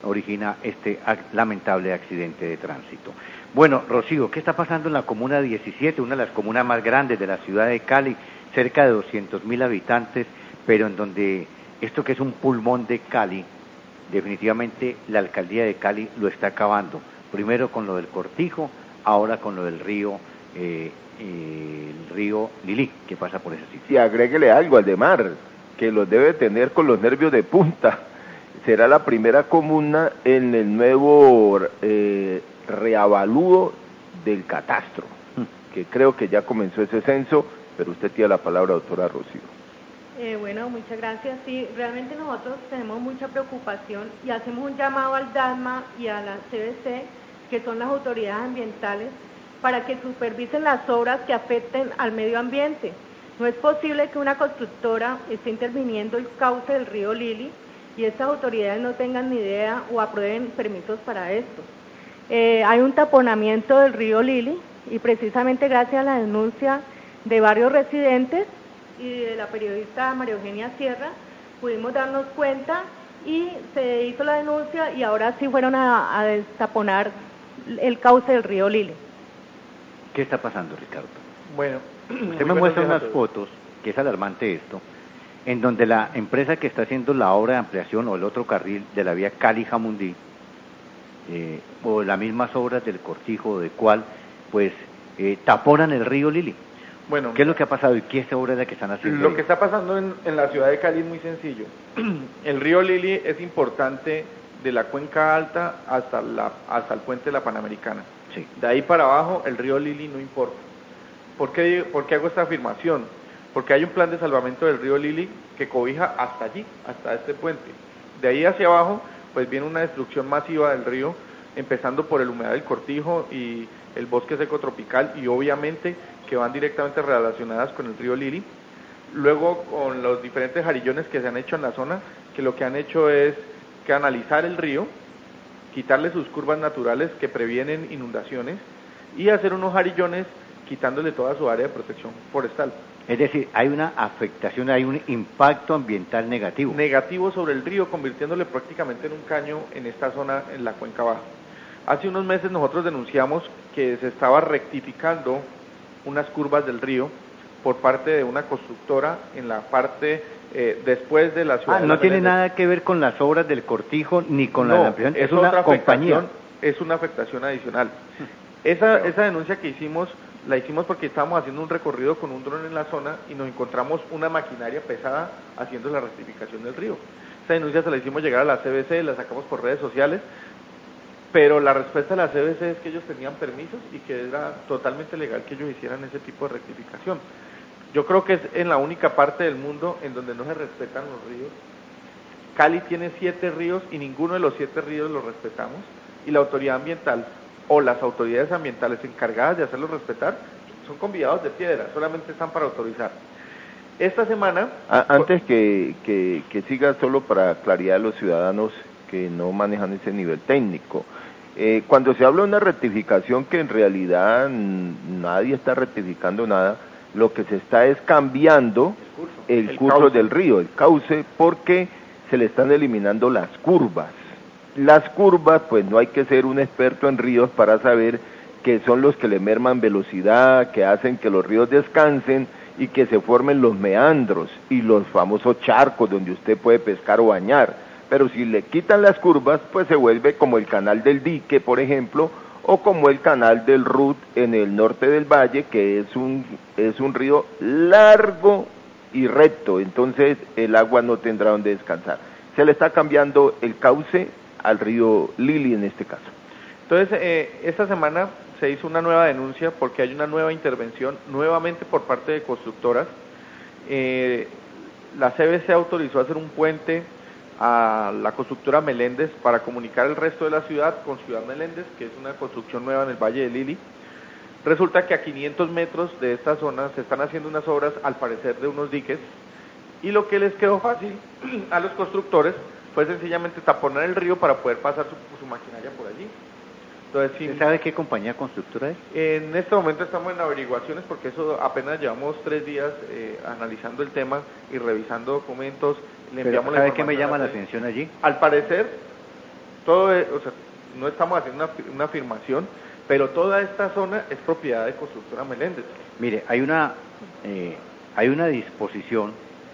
origina este lamentable accidente de tránsito. Bueno, Rocío, ¿qué está pasando en la Comuna 17, una de las comunas más grandes de la ciudad de Cali, cerca de 200.000 habitantes, pero en donde esto que es un pulmón de Cali, definitivamente la alcaldía de Cali lo está acabando? Primero con lo del Cortijo, ahora con lo del río, el río Lili, que pasa por ese sitio. Y agréguele algo, Aldemar, que los debe tener con los nervios de punta. Será la primera comuna en el nuevo reavalúo del catastro, que creo que ya comenzó ese censo, pero usted tiene la palabra, doctora Rocío. Bueno, muchas gracias. Sí, realmente nosotros tenemos mucha preocupación y hacemos un llamado al DASMA y a la CBC, que son las autoridades ambientales, para que supervisen las obras que afecten al medio ambiente. No es posible que una constructora esté interviniendo el cauce del río Lili y estas autoridades no tengan ni idea o aprueben permisos para esto. Hay un taponamiento del río Lili y precisamente gracias a la denuncia de varios residentes y de la periodista María Eugenia Sierra pudimos darnos cuenta y se hizo la denuncia y ahora sí fueron a destaponar el cauce del río Lili. ¿Qué está pasando, Ricardo? Bueno, usted me muestra unas fotos, que es alarmante esto, en donde la empresa que está haciendo la obra de ampliación o el otro carril de la vía Cali-Jamundí, o las mismas obras del Cortijo, de cual, pues, taponan el río Lili. Bueno, ¿qué es lo que ha pasado y qué obra es la que están haciendo? Lo que está pasando en la ciudad de Cali es muy sencillo. El río Lili es importante de la cuenca alta hasta el puente de la Panamericana. Sí. De ahí para abajo el río Lili no importa. ¿Por qué hago esta afirmación? Porque hay un plan de salvamento del río Lili que cobija hasta allí, hasta este puente. De ahí hacia abajo, pues viene una destrucción masiva del río, empezando por el humedal del Cortijo y el bosque seco tropical, y obviamente que van directamente relacionadas con el río Lili. Luego con los diferentes jarillones que se han hecho en la zona, que lo que han hecho es canalizar el río, quitarle sus curvas naturales que previenen inundaciones y hacer unos jarillones quitándole toda su área de protección forestal. Es decir, hay una afectación, hay un impacto ambiental negativo. Negativo sobre el río, convirtiéndole prácticamente en un caño en esta zona, en la cuenca baja. Hace unos meses nosotros denunciamos que se estaba rectificando unas curvas del río por parte de una constructora en la parte después de la ciudad. No tiene nada que ver con las obras del Cortijo ni con la ampliación, es una compañía. Es una afectación adicional. Esa denuncia que hicimos, la hicimos porque estábamos haciendo un recorrido con un dron en la zona y nos encontramos una maquinaria pesada haciendo la rectificación del río. Esa denuncia se la hicimos llegar a la CBC, la sacamos por redes sociales, pero la respuesta de la CBC es que ellos tenían permisos y que era totalmente legal que ellos hicieran ese tipo de rectificación. Yo creo que es en la única parte del mundo en donde no se respetan los ríos. Cali tiene 7 ríos y ninguno de los 7 ríos los respetamos, y la autoridad ambiental o las autoridades ambientales encargadas de hacerlos respetar son convidados de piedra, solamente están para autorizar. Esta semana... Antes que siga, solo para claridad de los ciudadanos que no manejan ese nivel técnico, cuando se habla de una rectificación que en realidad nadie está rectificando nada, lo que se está es cambiando el curso del río, el cauce, porque se le están eliminando las curvas. Las curvas, pues no hay que ser un experto en ríos para saber que son los que le merman velocidad, que hacen que los ríos descansen y que se formen los meandros y los famosos charcos donde usted puede pescar o bañar. Pero si le quitan las curvas, pues se vuelve como el canal del Dique, por ejemplo, o como el canal del Rut en el norte del valle, que es un río largo y recto, entonces el agua no tendrá donde descansar. Se le está cambiando el cauce al río Lili en este caso. Entonces, esta semana se hizo una nueva denuncia porque hay una nueva intervención, nuevamente por parte de constructoras. La CBC autorizó hacer un puente a la constructora Meléndez para comunicar el resto de la ciudad con Ciudad Meléndez, que es una construcción nueva en el Valle de Lili. Resulta que a 500 metros de esta zona se están haciendo unas obras, al parecer, de unos diques, y lo que les quedó fácil a los constructores fue sencillamente taponar el río para poder pasar su maquinaria por allí. Entonces, ¿usted sabe qué compañía constructora es? En este momento estamos en averiguaciones porque eso apenas llevamos 3 días analizando el tema y revisando documentos. Le enviamos ¿sabe qué me llama la atención allí? Al parecer, o sea, no estamos haciendo una afirmación, pero toda esta zona es propiedad de Constructora Meléndez. Mire, hay una disposición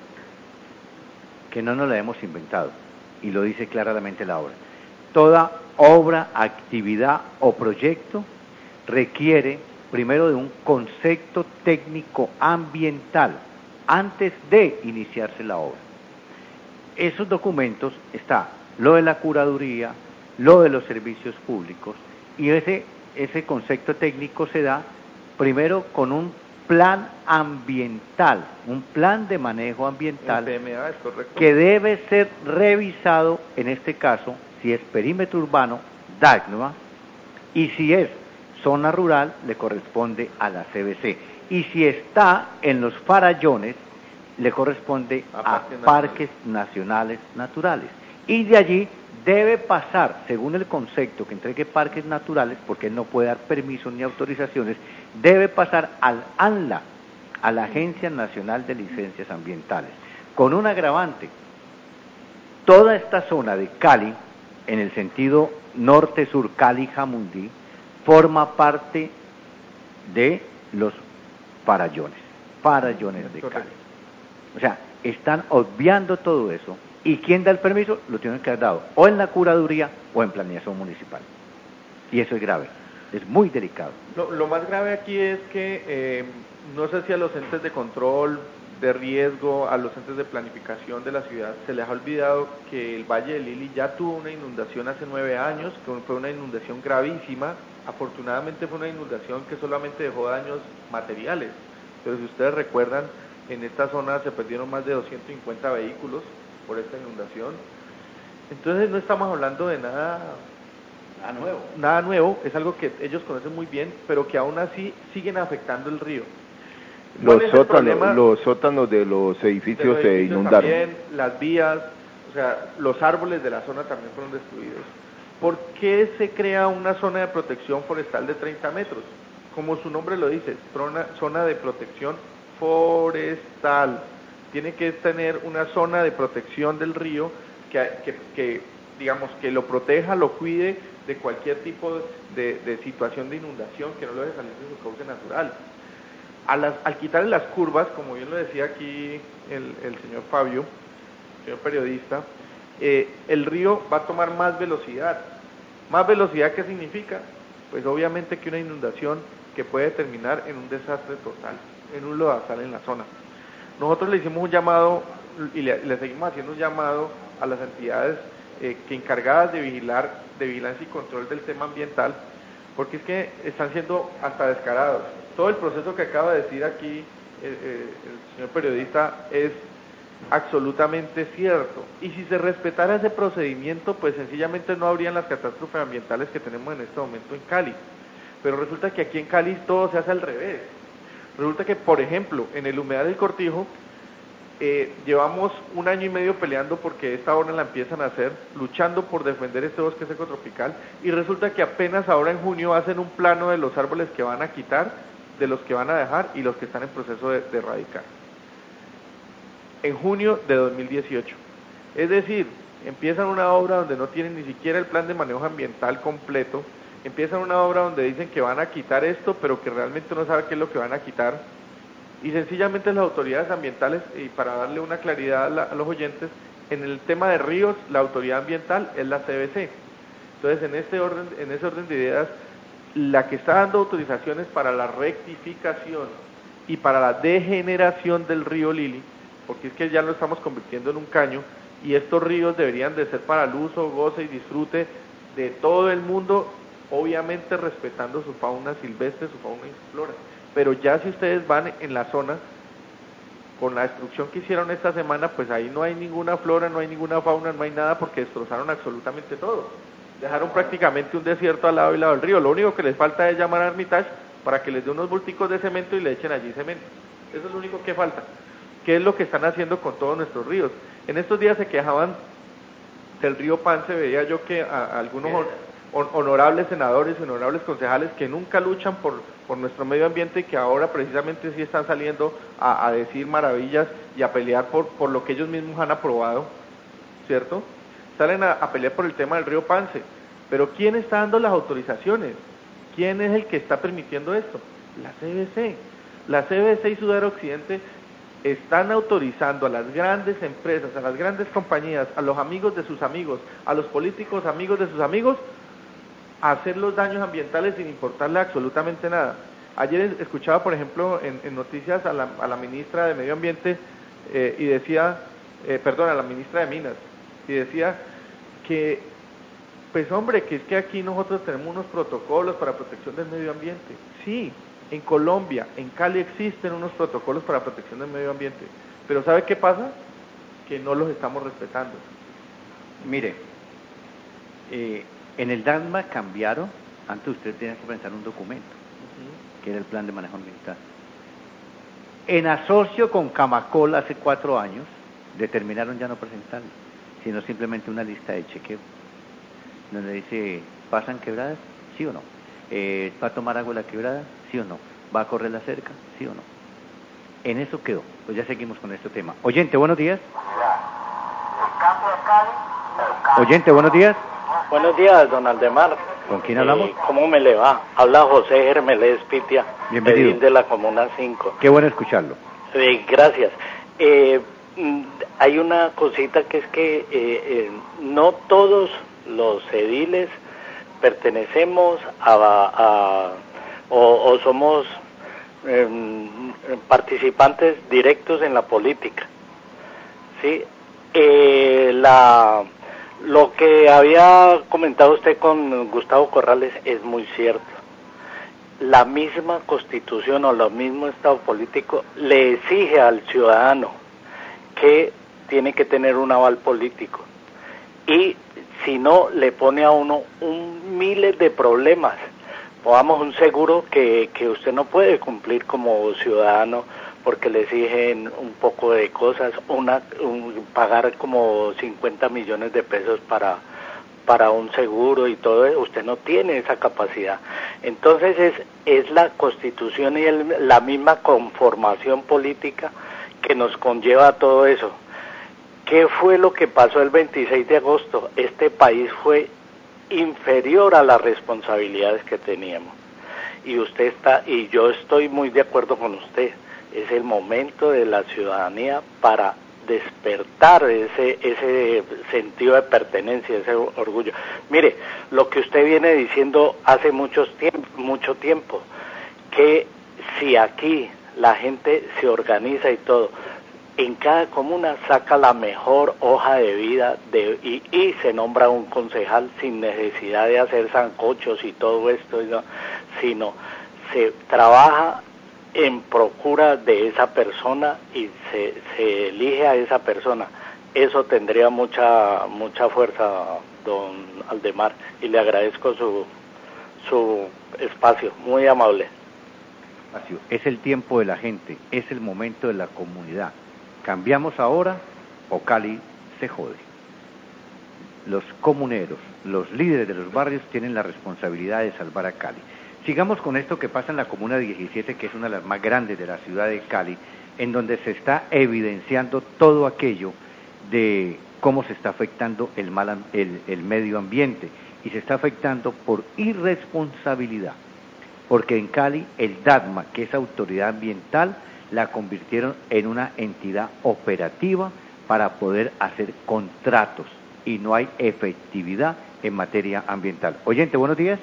que no nos la hemos inventado, y lo dice claramente la obra. Toda obra, actividad o proyecto requiere primero de un concepto técnico ambiental antes de iniciarse la obra. Esos documentos está lo de la curaduría, lo de los servicios públicos, y ese concepto técnico se da primero con un plan ambiental, un plan de manejo ambiental, PMA, es correcto, que debe ser revisado, en este caso, si es perímetro urbano, DACNOA, y si es zona rural, le corresponde a la CBC, y si está en los farallones, le corresponde a parques nacionales naturales, y de allí debe pasar, según el concepto que entregue parques naturales, porque él no puede dar permisos ni autorizaciones, debe pasar al ANLA, a la Agencia Nacional de Licencias Ambientales, con un agravante. Toda esta zona de Cali, en el sentido norte-sur, Cali-Jamundí, forma parte de los farallones de Cali. O sea, están obviando todo eso. ¿Y quién da el permiso? Lo tienen que haber dado o en la curaduría o en planeación municipal. Y eso es grave, es muy delicado. Lo más grave aquí es que no sé si a los entes de control de riesgo, a los entes de planificación de la ciudad, se les ha olvidado que el Valle del Lili ya tuvo una inundación hace 9 años, que fue una inundación gravísima. Afortunadamente fue una inundación que solamente dejó daños materiales, pero si ustedes recuerdan, en esta zona se perdieron más de 250 vehículos por esta inundación. Entonces no estamos hablando de nada nuevo, es algo que ellos conocen muy bien, pero que aún así siguen afectando el río. Los sótanos de los edificios se inundaron. También, las vías, o sea, los árboles de la zona también fueron destruidos. ¿Por qué se crea una zona de protección forestal de 30 metros? Como su nombre lo dice, zona de protección forestal. Tiene que tener una zona de protección del río que digamos, que lo proteja, lo cuide de cualquier tipo de situación de inundación, que no lo deje salir de su cauce natural. Al quitarle las curvas, como bien lo decía aquí el señor Fabio, señor periodista, el río va a tomar más velocidad. ¿Más velocidad qué significa? Pues obviamente que una inundación que puede terminar en un desastre total, en un lodazal en la zona. Nosotros le hicimos un llamado y le seguimos haciendo un llamado a las entidades que encargadas de vigilancia y control del tema ambiental, porque es que están siendo hasta descarados. Todo el proceso que acaba de decir aquí el señor periodista es absolutamente cierto, y si se respetara ese procedimiento, pues sencillamente no habrían las catástrofes ambientales que tenemos en este momento en Cali. Pero resulta que aquí en Cali todo se hace al revés. Resulta que, por ejemplo, en el humedal del Cortijo, llevamos 1 año y medio peleando porque esta obra la empiezan a hacer, luchando por defender este bosque seco tropical, y resulta que apenas ahora en junio hacen un plano de los árboles que van a quitar, de los que van a dejar y los que están en proceso de erradicar. En junio de 2018. Es decir, empiezan una obra donde no tienen ni siquiera el plan de manejo ambiental completo, empiezan una obra donde dicen que van a quitar esto, pero que realmente no saben qué es lo que van a quitar, y sencillamente las autoridades ambientales, y para darle una claridad a los oyentes, en el tema de ríos, la autoridad ambiental es la CBC. Entonces, en ese orden de ideas, la que está dando autorizaciones para la rectificación y para la degeneración del río Lili, porque es que ya lo estamos convirtiendo en un caño, y estos ríos deberían de ser para el uso, goce y disfrute de todo el mundo, obviamente respetando su fauna silvestre, su fauna y flora. Pero ya si ustedes van en la zona, con la destrucción que hicieron esta semana, pues ahí no hay ninguna flora, no hay ninguna fauna, no hay nada, porque destrozaron absolutamente todo. Dejaron prácticamente un desierto al lado y lado del río. Lo único que les falta es llamar a Armitage para que les dé unos bulticos de cemento y le echen allí cemento. Eso es lo único que falta. ¿Qué es lo que están haciendo con todos nuestros ríos? En estos días se quejaban del río Pance, veía yo que a algunos honorables senadores y honorables concejales que nunca luchan por nuestro medio ambiente y que ahora precisamente sí están saliendo a decir maravillas y a pelear por lo que ellos mismos han aprobado, ¿cierto? salen a pelear por el tema del río Pance. Pero ¿quién está dando las autorizaciones? ¿Quién es el que está permitiendo esto? La CBC. La CBC y Sudar Occidente están autorizando a las grandes empresas, a las grandes compañías, a los amigos de sus amigos, a los políticos amigos de sus amigos, a hacer los daños ambientales sin importarle absolutamente nada. Ayer escuchaba, por ejemplo, en noticias a la ministra de Medio Ambiente y decía, a la ministra de Minas, y decía que, pues hombre, que es que aquí nosotros tenemos unos protocolos para protección del medio ambiente. Sí, en Colombia, en Cali existen unos protocolos para protección del medio ambiente, pero ¿sabe qué pasa? Que no los estamos respetando. Mire, en el DANMA cambiaron, antes usted tenía que presentar un documento, que era el plan de manejo ambiental. En asocio con Camacol hace 4 años, determinaron ya no presentarlo, sino simplemente una lista de chequeo, donde dice, ¿pasan quebradas? ¿Sí o no? ¿Va a tomar agua la quebrada? ¿Sí o no? ¿Va a correr la cerca? ¿Sí o no? En eso quedó. Pues ya seguimos con este tema. Oyente, buenos días. Oyente, buenos días. Buenos días, don Aldemar. ¿Con quién hablamos? ¿Cómo me le va? Habla José Germelés Pitia, bienvenido, de la Comuna 5. Qué bueno escucharlo. Gracias. Hay una cosita que es que no todos los ediles pertenecemos o somos participantes directos en la política, ¿sí? Lo que había comentado usted con Gustavo Corrales es muy cierto. La misma Constitución o lo mismo Estado político le exige al ciudadano que tiene que tener un aval político, y si no, le pone a uno miles de problemas. Pongamos un seguro que usted no puede cumplir como ciudadano porque le exigen un poco de cosas, pagar como 50 millones de pesos para un seguro y todo eso. Usted no tiene esa capacidad. Entonces es la Constitución y la misma conformación política que nos conlleva a todo eso. ¿Qué fue lo que pasó el 26 de agosto? Este país fue inferior a las responsabilidades que teníamos. Y yo estoy muy de acuerdo con usted. Es el momento de la ciudadanía para despertar ese sentido de pertenencia, ese orgullo. Mire, lo que usted viene diciendo hace mucho tiempo, que si aquí la gente se organiza y todo, en cada comuna saca la mejor hoja de vida y se nombra un concejal sin necesidad de hacer sancochos y todo esto, sino se trabaja en procura de esa persona y se elige a esa persona. Eso tendría mucha fuerza, don Aldemar, y le agradezco su espacio, muy amable. Es el tiempo de la gente, es el momento de la comunidad. ¿Cambiamos ahora o Cali se jode? Los comuneros, los líderes de los barrios tienen la responsabilidad de salvar a Cali. Sigamos con esto que pasa en la Comuna 17, que es una de las más grandes de la ciudad de Cali, en donde se está evidenciando todo aquello de cómo se está afectando el medio ambiente, y se está afectando por irresponsabilidad, porque en Cali el DADMA, que es autoridad ambiental, la convirtieron en una entidad operativa para poder hacer contratos, y no hay efectividad en materia ambiental. Oyente, buenos días.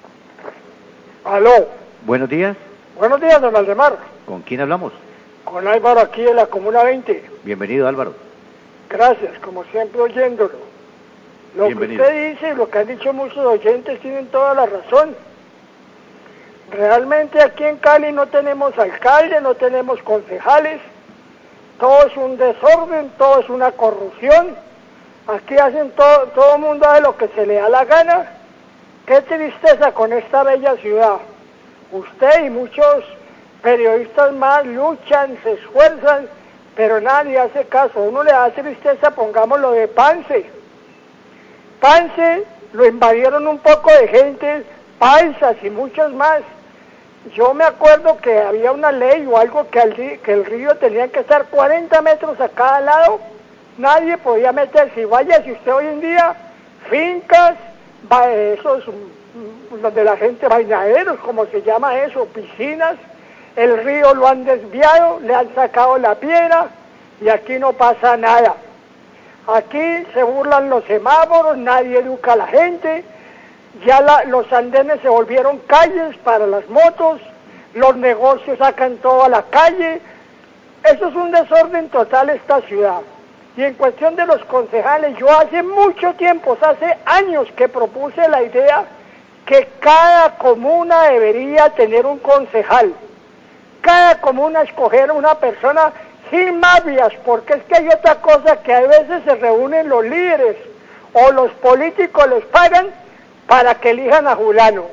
Aló. Buenos días. Buenos días, don Aldemar. ¿Con quién hablamos? Con Álvaro, aquí de la Comuna 20. Bienvenido, Álvaro. Gracias, como siempre oyéndolo. Lo Bienvenido. que usted dice, lo que han dicho muchos oyentes, tienen toda la razón. Realmente aquí en Cali no tenemos alcalde, no tenemos concejales, todo es un desorden, todo es una corrupción. Aquí hacen todo el mundo hace lo que se le da la gana. Qué tristeza con esta bella ciudad. Usted y muchos periodistas más luchan, se esfuerzan, pero nadie hace caso. Uno le da tristeza, pongamos lo de Pance. Pance lo invadieron un poco de gente, paisas y muchos más. Yo me acuerdo que había una ley o algo que el río tenía que estar 40 metros a cada lado nadie podía meterse. Y vaya, si usted hoy en día, fincas, esos, donde la gente, bañaderos, como se llama eso, piscinas, el río lo han desviado, le han sacado la piedra y aquí no pasa nada. Aquí se burlan los semáforos, nadie educa a la gente, ya los andenes se volvieron calles para las motos, los negocios sacan todo a la calle. Eso es un desorden total esta ciudad. Y en cuestión de los concejales, yo hace mucho tiempo, hace años que propuse la idea que cada comuna debería tener un concejal. Cada comuna escoger una persona sin mafias, porque es que hay otra cosa que a veces se reúnen los líderes o los políticos les pagan para que elijan a fulano.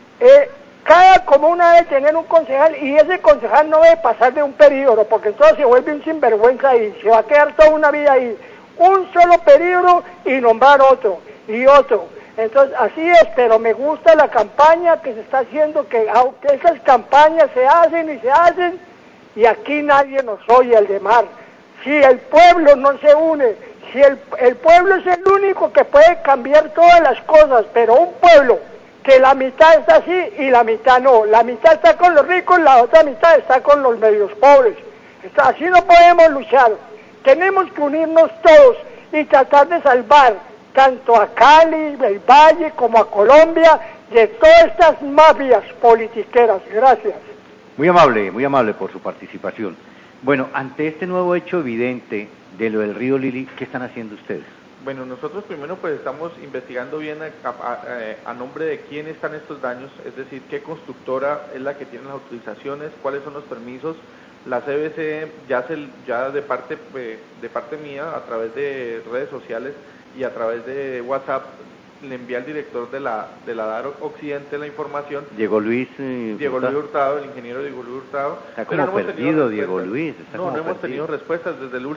Cada comuna debe tener un concejal y ese concejal no debe pasar de un periodo, porque entonces se vuelve un sinvergüenza y se va a quedar toda una vida ahí. Un solo periodo y nombrar otro y otro. Entonces así es, pero me gusta la campaña que se está haciendo, que aunque esas campañas se hacen y se hacen, y aquí nadie nos oye al demás. Si el pueblo no se une, si el pueblo es el único que puede cambiar todas las cosas, pero un pueblo que la mitad está así y la mitad no, la mitad está con los ricos, la otra mitad está con los medios pobres. Así no podemos luchar, tenemos que unirnos todos y tratar de salvar tanto a Cali, el Valle, como a Colombia, de todas estas mafias politiqueras. Gracias. Muy amable por su participación. Bueno, ante este nuevo hecho evidente de lo del río Lili, ¿qué están haciendo ustedes? Bueno, nosotros primero pues estamos investigando bien a nombre de quién están estos daños, es decir, qué constructora es la que tiene las autorizaciones, cuáles son los permisos. La CBC ya de parte mía, a través de redes sociales y a través de WhatsApp, le envía al director de la DAR Occidente la información. Diego Luis Hurtado, el ingeniero Diego Luis Hurtado. Está como no perdido Diego Luis. No hemos tenido respuestas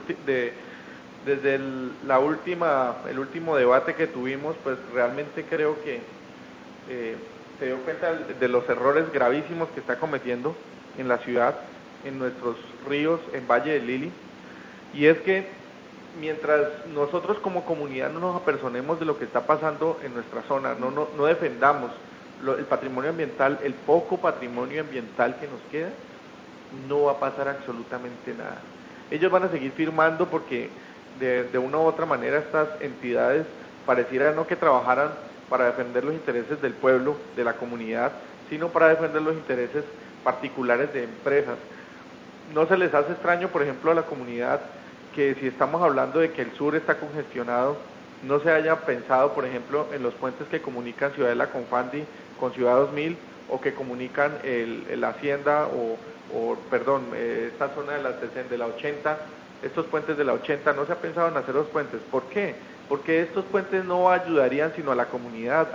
desde el último debate que tuvimos. Pues realmente creo que se dio cuenta de los errores gravísimos que está cometiendo en la ciudad, en nuestros ríos, en Valle del Lili, y es que mientras nosotros como comunidad no nos apersonemos de lo que está pasando en nuestra zona, no defendamos el patrimonio ambiental, el poco patrimonio ambiental que nos queda, no va a pasar absolutamente nada. Ellos van a seguir firmando porque de una u otra manera estas entidades pareciera no que trabajaran para defender los intereses del pueblo, de la comunidad, sino para defender los intereses particulares de empresas. ¿No se les hace extraño, por ejemplo, a la comunidad que si estamos hablando de que el sur está congestionado, no se haya pensado, por ejemplo, en los puentes que comunican Ciudad de la Confandi con Ciudad 2000 o que comunican la Hacienda esta zona de la 80, estos puentes de la 80, no se ha pensado en hacer los puentes? ¿Por qué? Porque estos puentes no ayudarían sino a la comunidad,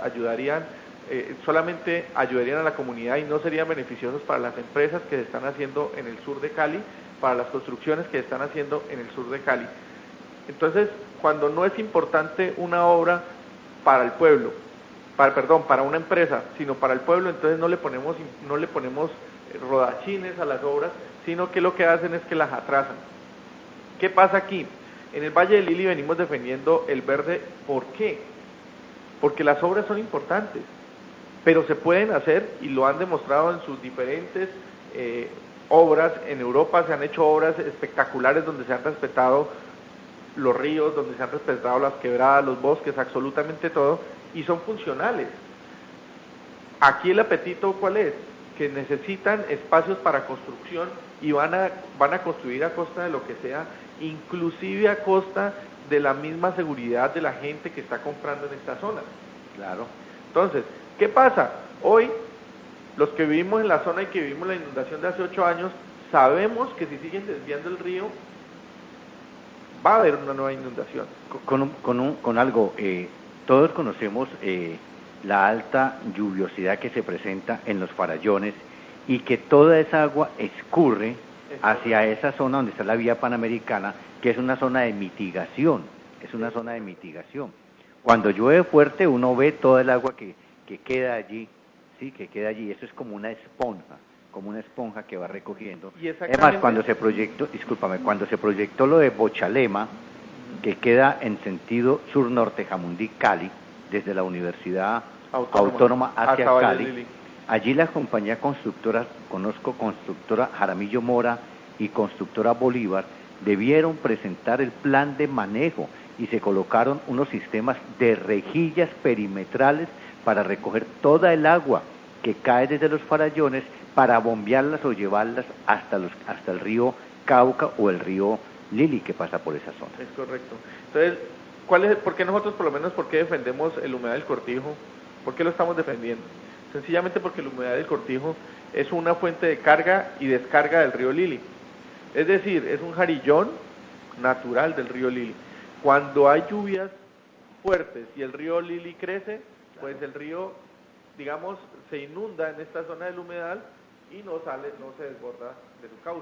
solamente ayudarían a la comunidad y no serían beneficiosos para las empresas que se están haciendo en el sur de Cali, para las construcciones que están haciendo en el sur de Cali. Entonces, cuando no es importante una obra para el pueblo, para una empresa, sino para el pueblo, entonces no le ponemos rodachines a las obras, sino que lo que hacen es que las atrasan. ¿Qué pasa aquí? En el Valle del Lili venimos defendiendo el verde. ¿Por qué? Porque las obras son importantes, pero se pueden hacer y lo han demostrado en sus diferentes obras. En Europa se han hecho obras espectaculares donde se han respetado los ríos, donde se han respetado las quebradas, los bosques, absolutamente todo, y son funcionales. Aquí el apetito, ¿cuál es? Que necesitan espacios para construcción y van a construir a costa de lo que sea, inclusive a costa de la misma seguridad de la gente que está comprando en esta zona. Claro. Entonces, ¿qué pasa? Hoy, los que vivimos en la zona y que vivimos la inundación de hace 8 años, sabemos que si siguen desviando el río, va a haber una nueva inundación. Con algo, todos conocemos la alta lluviosidad que se presenta en los farallones y que toda esa agua escurre hacia esa zona donde está la vía panamericana, que es una zona de mitigación, Cuando llueve fuerte uno ve toda el agua que queda allí, sí, que queda allí, eso es como una esponja que va recogiendo. Además, cuando se proyectó lo de Bochalema, que queda en sentido sur-norte, Jamundí-Cali, desde la Universidad Autónoma hacia hasta Valle Cali. del Lili. Allí la compañía constructora, conozco constructora Jaramillo Mora y constructora Bolívar, debieron presentar el plan de manejo y se colocaron unos sistemas de rejillas perimetrales para recoger toda el agua que cae desde los farallones para bombearlas o llevarlas hasta el río Cauca o el río Lili que pasa por esa zona. Es correcto. Entonces, ¿por qué nosotros por lo menos, por qué defendemos el humedal del Cortijo? ¿Por qué lo estamos defendiendo? Sencillamente porque el humedal del Cortijo es una fuente de carga y descarga del río Lili. Es decir, es un jarillón natural del río Lili. Cuando hay lluvias fuertes y el río Lili crece, pues el río, digamos, se inunda en esta zona del humedal y no se desborda de su cauce.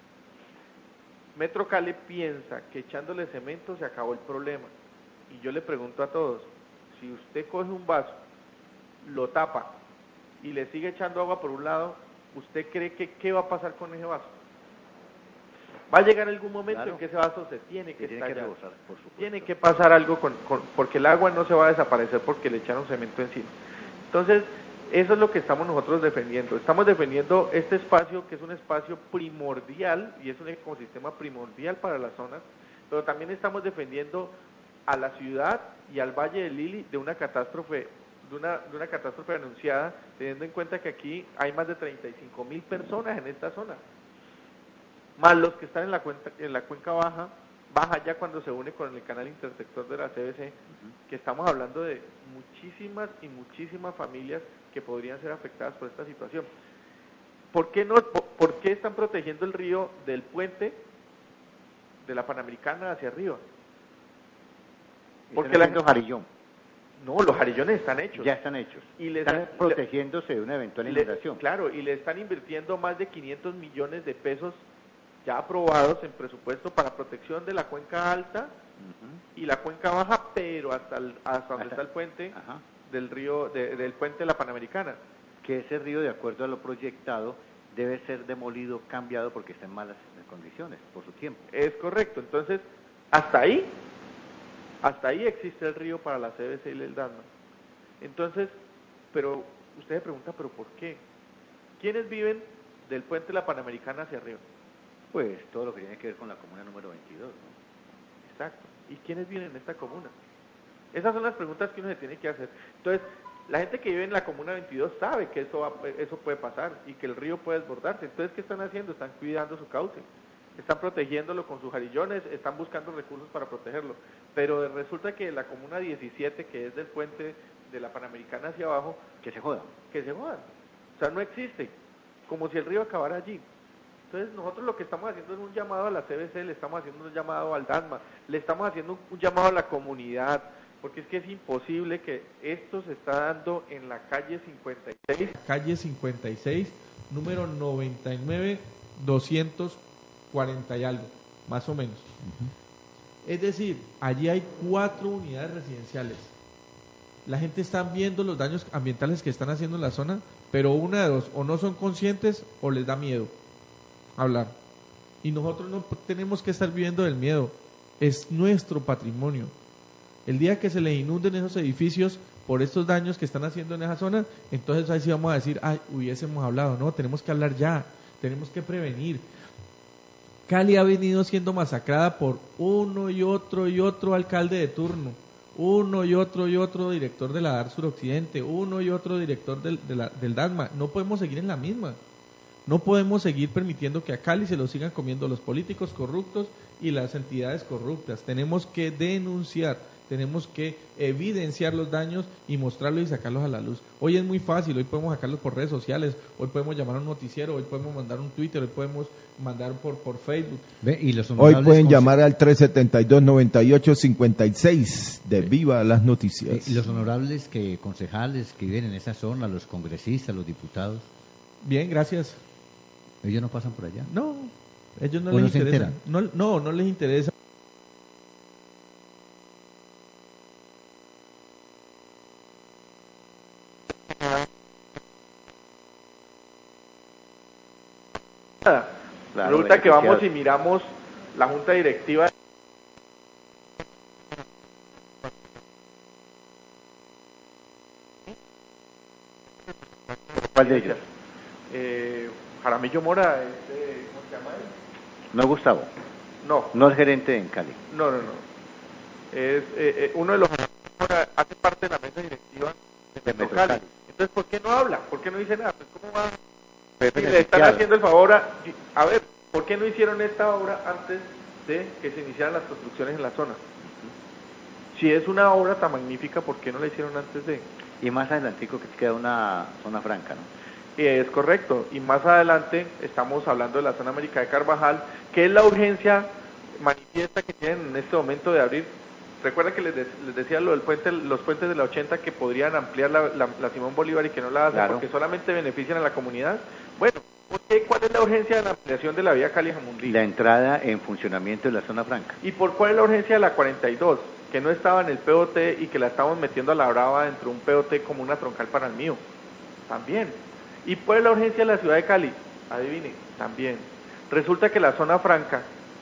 Metro Cali piensa que echándole cemento se acabó el problema. Y yo le pregunto a todos, si usted coge un vaso, lo tapa y le sigue echando agua por un lado, ¿usted cree que qué va a pasar con ese vaso? Va a llegar algún momento en que ese vaso se tiene que estallar. Rebosar, por supuesto. Tiene que pasar algo porque el agua no se va a desaparecer porque le echaron cemento encima. Entonces, eso es lo que estamos nosotros defendiendo. Estamos defendiendo este espacio que es un espacio primordial y es un ecosistema primordial para las zonas, pero también estamos defendiendo a la ciudad y al Valle del Lili de una catástrofe anunciada, teniendo en cuenta que aquí hay más de 35.000 personas en esta zona, más los que están en la cuenca baja ya cuando se une con el canal intersector de la CBC, que estamos hablando de muchísimas y muchísimas familias que podrían ser afectadas por esta situación. ¿Por qué están protegiendo el río del puente de la Panamericana hacia arriba? Porque la jarillón. No, los jarillones están hechos. Ya están hechos. Y están protegiéndose de una eventual inundación. Claro, y le están invirtiendo más de 500 millones de pesos ya aprobados en presupuesto para protección de la cuenca alta y la cuenca baja, pero hasta donde está el puente del río, del puente de la Panamericana. Que ese río, de acuerdo a lo proyectado, debe ser demolido, cambiado, porque está en malas condiciones por su tiempo. Es correcto. Entonces, hasta ahí existe el río para la CBC y el DANMA. Entonces, pero usted se pregunta, ¿pero por qué? ¿Quiénes viven del puente de la Panamericana hacia arriba? Pues todo lo que tiene que ver con la comuna número 22, ¿no? Exacto. ¿Y quiénes viven en esta comuna? Esas son las preguntas que uno se tiene que hacer. Entonces, la gente que vive en la comuna 22 sabe que eso puede pasar y que el río puede desbordarse. Entonces, ¿qué están haciendo? Están cuidando su cauce. Están protegiéndolo con sus jarillones, están buscando recursos para protegerlo. Pero resulta que la comuna 17, que es del puente de la Panamericana hacia abajo, que se jodan. O sea, no existe. Como si el río acabara allí. Entonces nosotros lo que estamos haciendo es un llamado a la CBC, le estamos haciendo un llamado al DANMA, le estamos haciendo un llamado a la comunidad, porque es que es imposible que esto se está dando en la calle 56. Calle 56, número 99-240 y algo, más o menos. Es decir, allí hay 4 unidades residenciales. La gente está viendo los daños ambientales que están haciendo en la zona, pero una de dos, o no son conscientes o les da miedo hablar. Y nosotros no tenemos que estar viviendo del miedo, es nuestro patrimonio. El día que se les inunden esos edificios por estos daños que están haciendo en esa zona, entonces ahí sí vamos a decir, ay, hubiésemos hablado. No, tenemos que hablar ya, tenemos que prevenir. Cali ha venido siendo masacrada por uno y otro alcalde de turno, uno y otro director de la DAR Suroccidente, uno y otro director del DANMA. No podemos seguir en la misma. No podemos seguir permitiendo que a Cali se lo sigan comiendo los políticos corruptos y las entidades corruptas. Tenemos que denunciar, tenemos que evidenciar los daños y mostrarlos y sacarlos a la luz. Hoy es muy fácil, hoy podemos sacarlos por redes sociales, hoy podemos llamar a un noticiero, hoy podemos mandar un Twitter, hoy podemos mandar por Facebook. Hoy pueden llamar al 372-9856 de Viva las Noticias. Y los honorables concejales que viven en esa zona, los congresistas, los diputados. Bien, gracias. ¿Ellos no pasan por allá? No, ellos no les interesa. No les interesa. Resulta que vamos y miramos la junta directiva ¿Cuál de ellos? Jaramillo Mora, ¿cómo se llama él? No, Gustavo. No. No es gerente en Cali. No. Es uno de los hace parte de la mesa directiva de Metro Cali. Entonces, ¿por qué no habla? ¿Por qué no dice nada? Pues, ¿cómo va? Si le están haciendo el favor a ver, ¿por qué no hicieron esta obra antes de que se iniciaran las construcciones en la zona? Si es una obra tan magnífica, ¿por qué no la hicieron antes de? Y más adelantico que queda una zona franca, ¿no? Es correcto, y más adelante estamos hablando de la zona América de Carvajal, que es la urgencia manifiesta que tienen en este momento de abrir. Recuerda que les decía lo del puente, los puentes de la 80 que podrían ampliar la Simón Bolívar y que no la hacen, claro, porque solamente benefician a la comunidad. Bueno, ¿cuál es la urgencia de la ampliación de la vía Cali-Jamundí? La entrada en funcionamiento de la zona franca. ¿Y por cuál es la urgencia de la 42? Que no estaba en el POT y que la estamos metiendo a la brava dentro de un POT como una troncal para el mío. También. ¿Y cuál es la urgencia de la ciudad de Cali? Adivinen, también. Resulta que la zona franca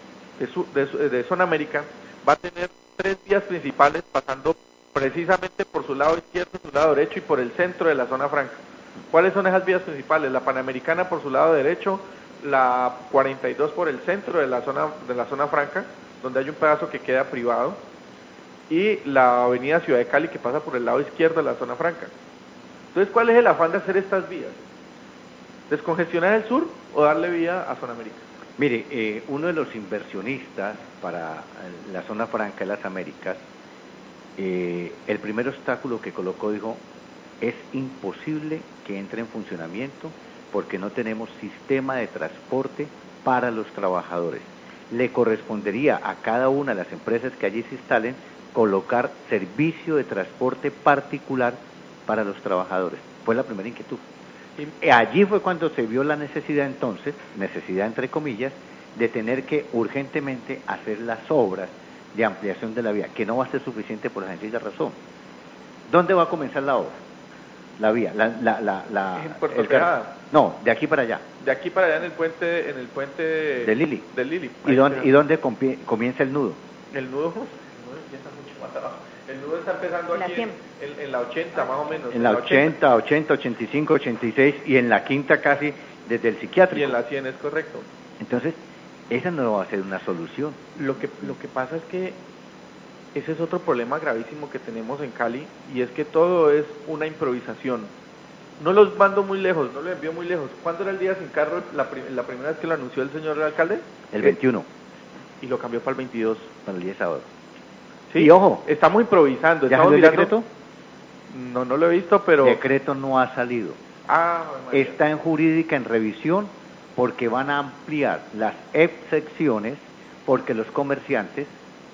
de Zona América va a tener 3 vías principales pasando precisamente por su lado izquierdo, su lado derecho y por el centro de la zona franca. ¿Cuáles son esas vías principales? La Panamericana por su lado derecho, la 42 por el centro de la zona franca, donde hay un pedazo que queda privado, y la avenida Ciudad de Cali que pasa por el lado izquierdo de la zona franca. Entonces, ¿cuál es el afán de hacer estas vías? ¿Descongestionar el sur o darle vía a Zona América? Mire, uno de los inversionistas para la zona franca de las Américas, el primer obstáculo que colocó dijo, es imposible que entre en funcionamiento porque no tenemos sistema de transporte para los trabajadores. Le correspondería a cada una de las empresas que allí se instalen colocar servicio de transporte particular para los trabajadores. Fue la primera inquietud. Y allí fue cuando se vio la necesidad entonces, necesidad entre comillas, de tener que urgentemente hacer las obras de ampliación de la vía, que no va a ser suficiente por la sencilla razón. ¿Dónde va a comenzar la obra? La vía, en Puerto Tejada. No, de aquí para allá. De aquí para allá en el puente de Lili. Del Lili. ¿Y dónde comienza el nudo? El nudo empieza mucho más abajo. El nudo está empezando aquí en la 80 más o menos. En la 80, 85, 86 y en la quinta casi desde el psiquiátrico. Y en la 100 es correcto. Entonces, esa no va a ser una solución. Lo que pasa es que ese es otro problema gravísimo que tenemos en Cali, y es que todo es una improvisación. No los mando muy lejos, no los envío muy lejos. ¿Cuándo era el día sin carro la primera vez que lo anunció el señor alcalde? El 21. Y lo cambió para el 22. Para el día de sábado. Sí, y ojo, estamos improvisando. ¿Ya salió el decreto? No lo he visto, pero... El decreto no ha salido. Está en jurídica, en revisión, porque van a ampliar las excepciones, porque los comerciantes,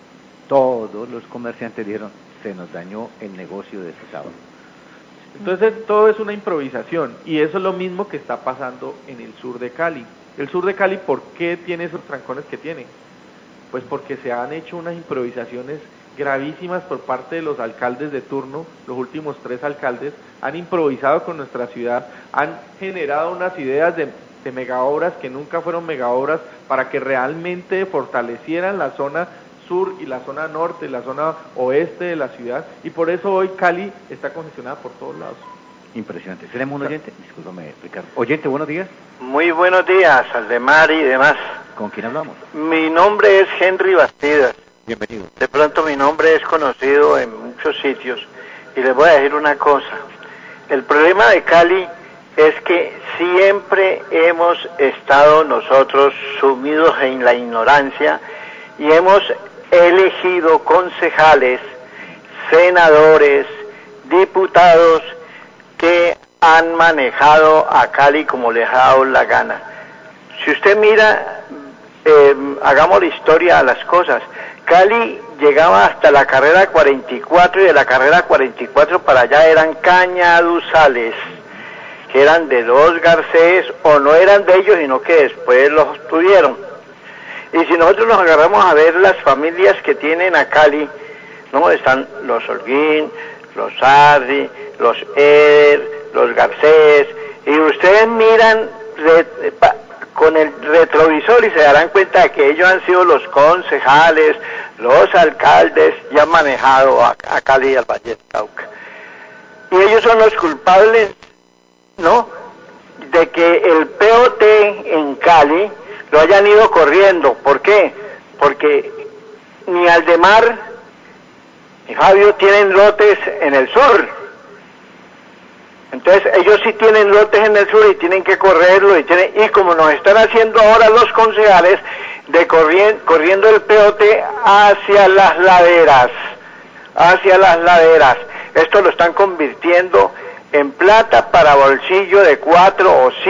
todos los comerciantes dijeron, se nos dañó el negocio de ese sábado. Entonces todo es una improvisación, y eso es lo mismo que está pasando en el sur de Cali. El sur de Cali, ¿por qué tiene esos trancones que tiene? Pues porque se han hecho unas improvisaciones gravísimas por parte de los alcaldes de turno. Los últimos 3 alcaldes han improvisado con nuestra ciudad, han generado unas ideas de megaobras que nunca fueron megaobras para que realmente fortalecieran la zona sur y la zona norte, la zona oeste de la ciudad, y por eso hoy Cali está congestionada por todos lados. Impresionante. ¿Tenemos un oyente? Discúlpame, Ricardo. Oyente, buenos días. Muy buenos días, Aldemar y demás. ¿Con quién hablamos? Mi nombre es Henry Bastidas. Bienvenido. De pronto mi nombre es conocido en muchos sitios, y les voy a decir una cosa. El problema de Cali es que siempre hemos estado nosotros sumidos en la ignorancia y hemos elegido concejales, senadores, diputados que han manejado a Cali como les ha dado la gana. Si usted mira, hagamos la historia a las cosas. Cali llegaba hasta la carrera 44 y de la carrera 44 para allá eran cañaduzales, que eran de 2 Garcés, o no eran de ellos, sino que después los tuvieron. Y si nosotros nos agarramos a ver las familias que tienen a Cali, ¿no? Están los Holguín, los Sarri, los Eder, los Garcés, y ustedes miran con el retrovisor y se darán cuenta de que ellos han sido los concejales, los alcaldes, y han manejado a Cali y al Valle del Cauca. Y ellos son los culpables ¿no?, de que el POT en Cali lo hayan ido corriendo. ¿Por qué? Porque ni Aldemar ni Fabio tienen lotes en el sur. Entonces ellos sí tienen lotes en el sur y tienen que correrlo, y como nos están haciendo ahora los concejales, de corriendo el POT hacia las laderas. Esto lo están convirtiendo en plata para bolsillo de cuatro o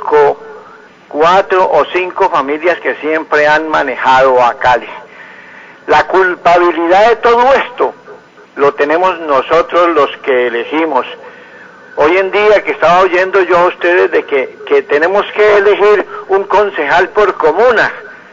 cinco familias que siempre han manejado a Cali. La culpabilidad de todo esto lo tenemos nosotros los que elegimos. Hoy en día, que estaba oyendo yo a ustedes de que tenemos que elegir un concejal por comuna,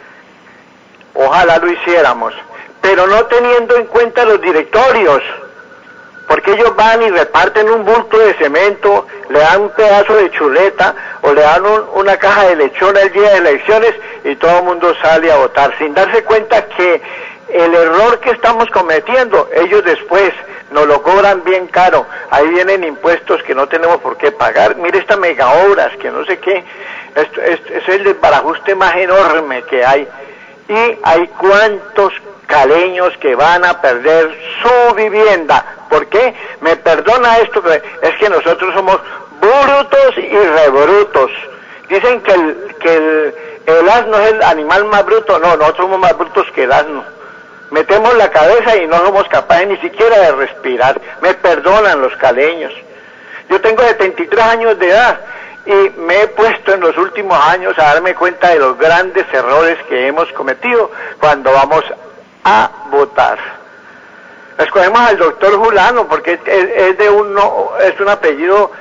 ojalá lo hiciéramos, pero no teniendo en cuenta los directorios, porque ellos van y reparten un bulto de cemento, le dan un pedazo de chuleta o le dan una caja de lechón el día de elecciones y todo el mundo sale a votar, sin darse cuenta que el error que estamos cometiendo, ellos después nos lo cobran bien caro. Ahí vienen impuestos que no tenemos por qué pagar. Mire estas mega obras, que no sé qué, esto es el desbarajuste más enorme que hay. Y hay cuantos caleños que van a perder su vivienda. ¿Por qué? Me perdona esto, pero es que nosotros somos brutos y rebrutos. Dicen que el asno es el animal más bruto. No, nosotros somos más brutos que el asno. Metemos la cabeza y no somos capaces ni siquiera de respirar. Me perdonan los caleños. Yo tengo 73 años de edad y me he puesto en los últimos años a darme cuenta de los grandes errores que hemos cometido cuando vamos a votar. Escogemos al doctor Julano porque es un apellido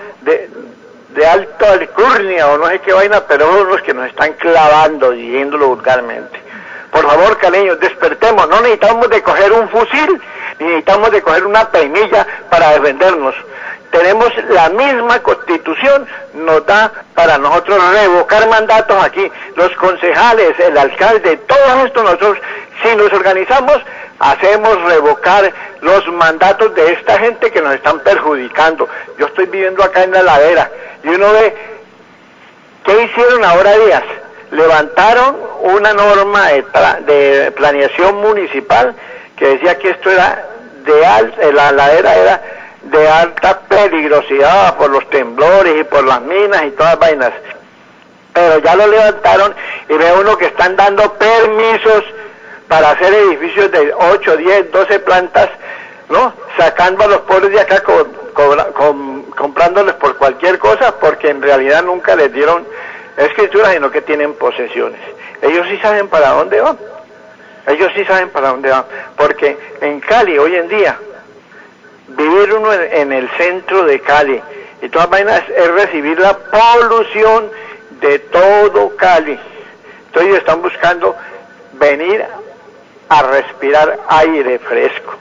de alto alcurnia o no sé qué vaina, pero son los que nos están clavando, diciéndolo vulgarmente. Por favor, caleños, despertemos. No necesitamos de coger un fusil, ni necesitamos de coger una peinilla para defendernos. Tenemos la misma Constitución, nos da para nosotros revocar mandatos aquí. Los concejales, el alcalde, todos estos nosotros, si nos organizamos, hacemos revocar los mandatos de esta gente que nos están perjudicando. Yo estoy viviendo acá en la ladera y uno ve, ¿qué hicieron ahora días? Levantaron una norma de planeación municipal que decía que esto era la ladera era de alta peligrosidad por los temblores y por las minas y todas las vainas. Pero ya lo levantaron y ve uno que están dando permisos para hacer edificios de 8, 10, 12 plantas, ¿no? Sacando a los pobres de acá, comprándoles por cualquier cosa, porque en realidad nunca les dieron escrituras, sino que tienen posesiones. Ellos sí saben para dónde van. Porque en Cali hoy en día, vivir uno en el centro de Cali y todas vainas es recibir la polución de todo Cali. Entonces ellos están buscando venir a respirar aire fresco.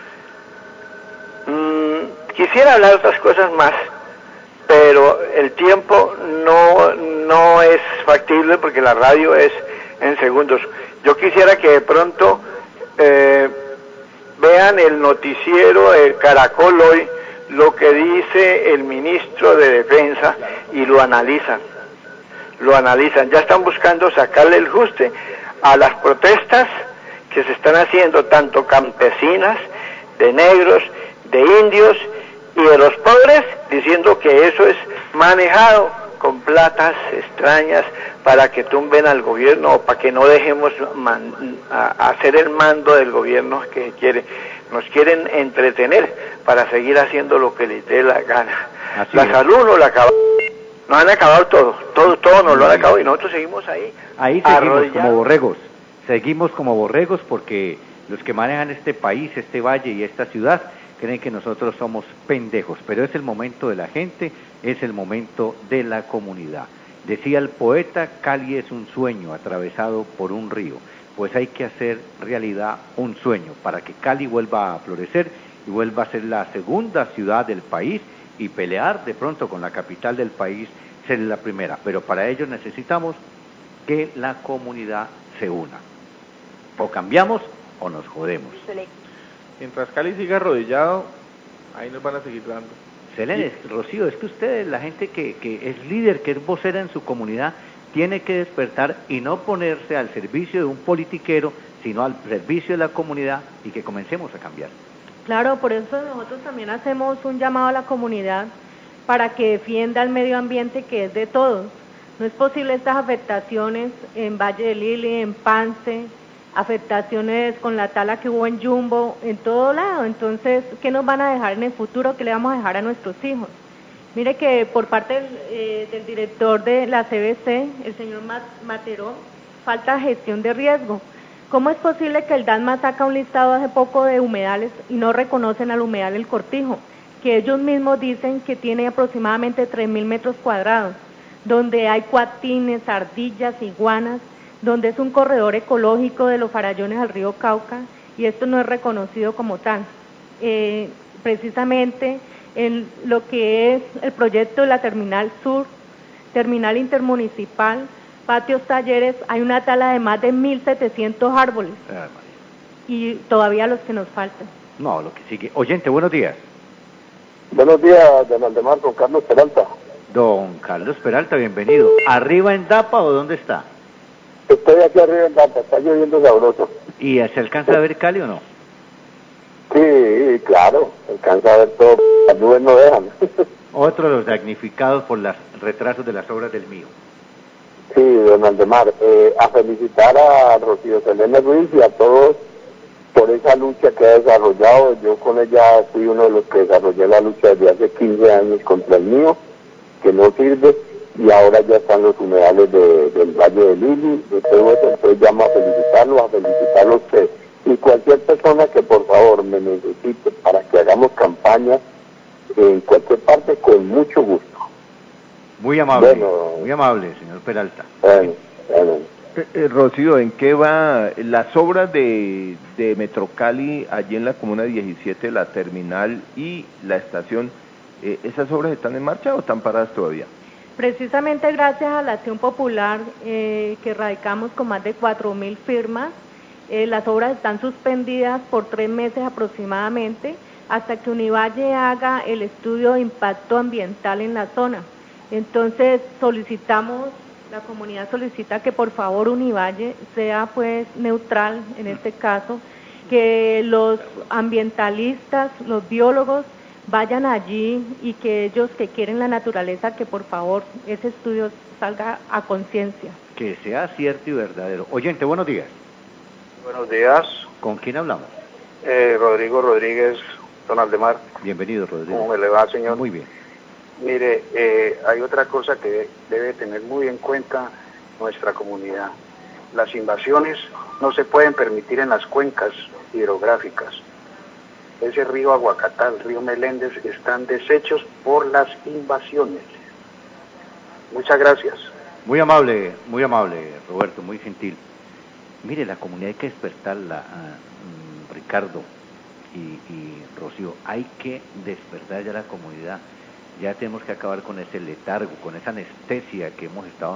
Quisiera hablar de otras cosas más, pero el tiempo no es factible porque la radio es en segundos. Yo quisiera que de pronto vean el noticiero, el Caracol hoy, lo que dice el ministro de Defensa y lo analizan. Ya están buscando sacarle el juste a las protestas que se están haciendo, tanto campesinas, de negros, de indios y de los pobres, diciendo que eso es manejado con platas extrañas para que tumben al gobierno o para que no dejemos hacer el mando del gobierno que quiere. Nos quieren entretener para seguir haciendo lo que les dé la gana. Así la salud nos la acabaron. Nos han acabado todo nos lo han acabado y nosotros seguimos ahí. Ahí seguimos como borregos. Seguimos como borregos porque los que manejan este país, este valle y esta ciudad creen que nosotros somos pendejos, pero es el momento de la gente, es el momento de la comunidad. Decía el poeta, Cali es un sueño atravesado por un río, pues hay que hacer realidad un sueño para que Cali vuelva a florecer y vuelva a ser la segunda ciudad del país y pelear de pronto con la capital del país, ser la primera, pero para ello necesitamos que la comunidad se una. O cambiamos o nos jodemos. Mientras Cali siga arrodillado, ahí nos van a seguir dando. Selene, Rocío, es que ustedes, la gente que es líder, que es vocera en su comunidad, tiene que despertar y no ponerse al servicio de un politiquero, sino al servicio de la comunidad y que comencemos a cambiar. Claro, por eso nosotros también hacemos un llamado a la comunidad para que defienda el medio ambiente que es de todos. No es posible estas afectaciones en Valle de Lili, en Pance, afectaciones con la tala que hubo en Jumbo, en todo lado. Entonces, ¿qué nos van a dejar en el futuro? ¿Qué le vamos a dejar a nuestros hijos? Mire que por parte del director de la CBC, el señor Materó, falta gestión de riesgo. ¿Cómo es posible que el DANMA saca un listado hace poco de humedales y no reconocen al humedal El Cortijo, que ellos mismos dicen que tiene aproximadamente 3.000 metros cuadrados, donde hay cuatines, ardillas, iguanas, donde es un corredor ecológico de los farallones al río Cauca, y esto no es reconocido como tal? Precisamente en lo que es el proyecto de la Terminal Sur, Terminal Intermunicipal, patios, talleres, hay una tala de más de 1.700 árboles, y todavía los que nos faltan. No, lo que sigue. Oyente, buenos días. Buenos días, don Aldemar, con Carlos Peralta. Don Carlos Peralta, bienvenido. ¿Arriba en Dapa o dónde está? Estoy aquí arriba en Dapa, está lloviendo sabroso. ¿Y se alcanza a ver Cali o no? Sí, claro, se alcanza a ver todo, las nubes no dejan. Otro de los damnificados por los retrasos de las obras del mío. Sí, don Aldemar, a felicitar a Rocío Selene Ruiz y a todos por esa lucha que ha desarrollado. Yo con ella fui uno de los que desarrollé la lucha desde hace 15 años contra el mío, que no sirve, y ahora ya están los humedales del Valle de Lili, de todo eso. Entonces llamo a felicitarlo a usted y cualquier persona que por favor me necesite para que hagamos campaña en cualquier parte, con mucho gusto. Muy amable, bueno, muy amable, señor Peralta. Bueno. Rocío, ¿en qué va las obras de Metrocali allí en la Comuna 17, la terminal y la estación? ¿Esas obras están en marcha o están paradas todavía? Precisamente gracias a la acción popular que radicamos con más de 4.000 firmas, las obras están suspendidas por 3 meses aproximadamente, hasta que Univalle haga el estudio de impacto ambiental en la zona. Entonces la comunidad solicita que por favor Univalle sea pues neutral en este caso, que los ambientalistas, los biólogos vayan allí y que ellos que quieren la naturaleza, que por favor ese estudio salga a conciencia. Que sea cierto y verdadero. Oyente, buenos días. Buenos días. ¿Con quién hablamos? Rodrigo Rodríguez, don Aldemar. Bienvenido, Rodrigo. ¿Cómo me le va, señor? Muy bien. Mire, hay otra cosa que debe tener muy en cuenta nuestra comunidad. Las invasiones no se pueden permitir en las cuencas hidrográficas. Ese río Aguacatá, el río Meléndez, están deshechos por las invasiones. Muchas gracias. Muy amable, Roberto, muy gentil. Mire, la comunidad hay que despertarla, Ricardo y Rocío, hay que despertar ya la comunidad. Ya tenemos que acabar con ese letargo, con esa anestesia que hemos estado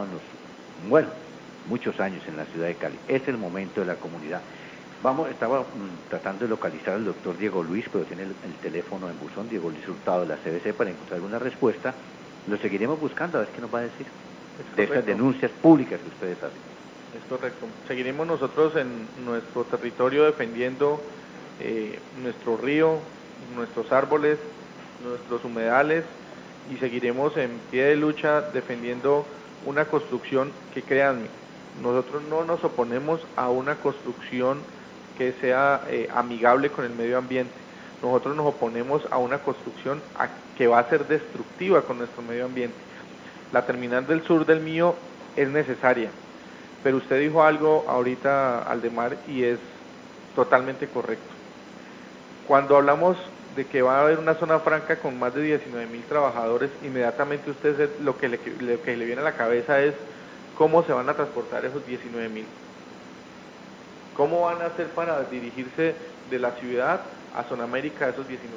muchos años en la ciudad de Cali. Es el momento de la comunidad. Estaba tratando de localizar al doctor Diego Luis, pero tiene el teléfono en buzón, Diego Luis Hurtado de la CBC, para encontrar una respuesta. Lo seguiremos buscando, a ver qué nos va a decir de estas denuncias públicas que ustedes hacen. Es correcto. Seguiremos nosotros en nuestro territorio defendiendo nuestro río, nuestros árboles, nuestros humedales, y seguiremos en pie de lucha defendiendo una construcción que, créanme, nosotros no nos oponemos a una construcción que sea amigable con el medio ambiente. Nosotros nos oponemos a una construcción que va a ser destructiva con nuestro medio ambiente. La terminal del sur del mío es necesaria, pero usted dijo algo ahorita, Aldemar, y es totalmente correcto. Cuando hablamos de que va a haber una zona franca con más de 19.000 trabajadores, inmediatamente lo que le viene a la cabeza es cómo se van a transportar esos 19.000. ¿Cómo van a hacer para dirigirse de la ciudad a Zona América esos 19.000?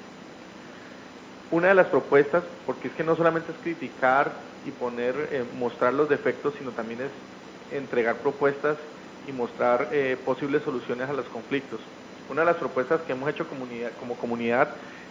Una de las propuestas, porque es que no solamente es criticar y mostrar los defectos, sino también es entregar propuestas y mostrar posibles soluciones a los conflictos. Una de las propuestas que hemos hecho como comunidad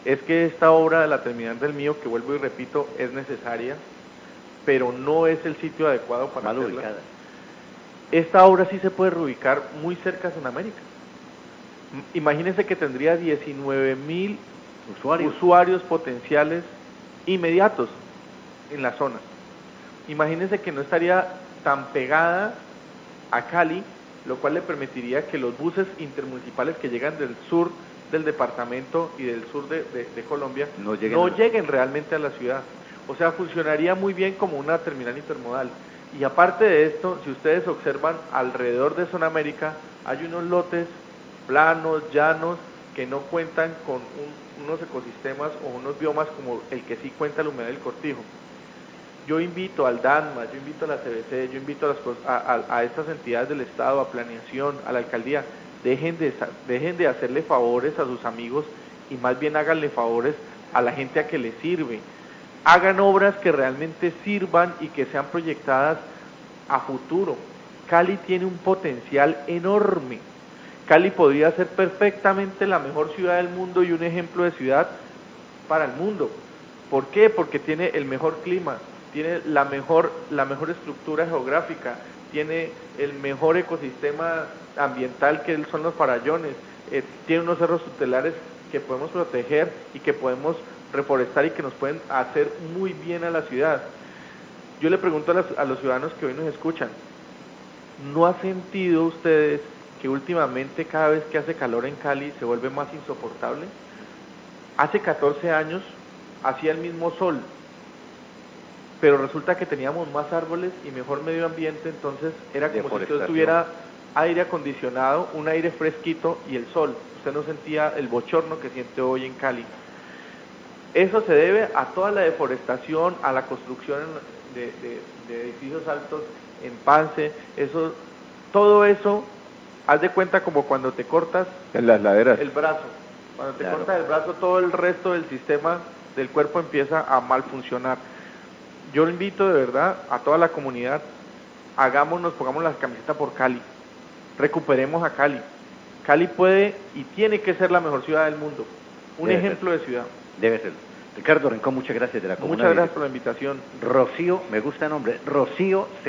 es que esta obra de la terminal del Mío, que vuelvo y repito, es necesaria, pero no es el sitio adecuado para mal hacerla. ubicada. Esta obra sí se puede reubicar muy cerca de Sudamérica. Imagínense que tendría 19.000 usuarios potenciales inmediatos en la zona. Imagínense que no estaría tan pegada a Cali, lo cual le permitiría que los buses intermunicipales que llegan del sur del departamento y del sur de Colombia no lleguen realmente a la ciudad. O sea, funcionaría muy bien como una terminal intermodal. Y aparte de esto, si ustedes observan alrededor de Zona América, hay unos lotes planos, llanos, que no cuentan con unos ecosistemas o unos biomas como el que sí cuenta la humedad del Cortijo. Yo invito al DANMA, yo invito a la CBC, yo invito a estas entidades del Estado, a Planeación, a la Alcaldía, dejen de hacerle favores a sus amigos y más bien háganle favores a la gente a que les sirve. Hagan obras que realmente sirvan y que sean proyectadas a futuro. Cali tiene un potencial enorme. Cali podría ser perfectamente la mejor ciudad del mundo y un ejemplo de ciudad para el mundo. ¿Por qué? Porque tiene el mejor clima, tiene la mejor estructura geográfica, tiene el mejor ecosistema ambiental que son los farallones, tiene unos cerros tutelares que podemos proteger y que podemos reforestar y que nos pueden hacer muy bien a la ciudad. Yo le pregunto a los ciudadanos que hoy nos escuchan, ¿no ha sentido ustedes que últimamente cada vez que hace calor en Cali se vuelve más insoportable? Hace 14 años hacía el mismo sol, pero resulta que teníamos más árboles y mejor medio ambiente, entonces era como si usted tuviera aire acondicionado, un aire fresquito y el sol. Usted no sentía el bochorno que siente hoy en Cali. Eso se debe a toda la deforestación, a la construcción de edificios altos en Pance, todo eso, haz de cuenta como cuando te cortas en las laderas el brazo. Cuando te cortas el brazo, todo el resto del sistema del cuerpo empieza a mal funcionar. Yo le invito de verdad a toda la comunidad, pongamos la camiseta por Cali, recuperemos a Cali. Cali puede y tiene que ser la mejor ciudad del mundo, un ejemplo de ciudad. Debe ser. Ricardo Rincón, muchas gracias de la comuna. Muchas gracias por la invitación. Rocío, me gusta el nombre, Rocío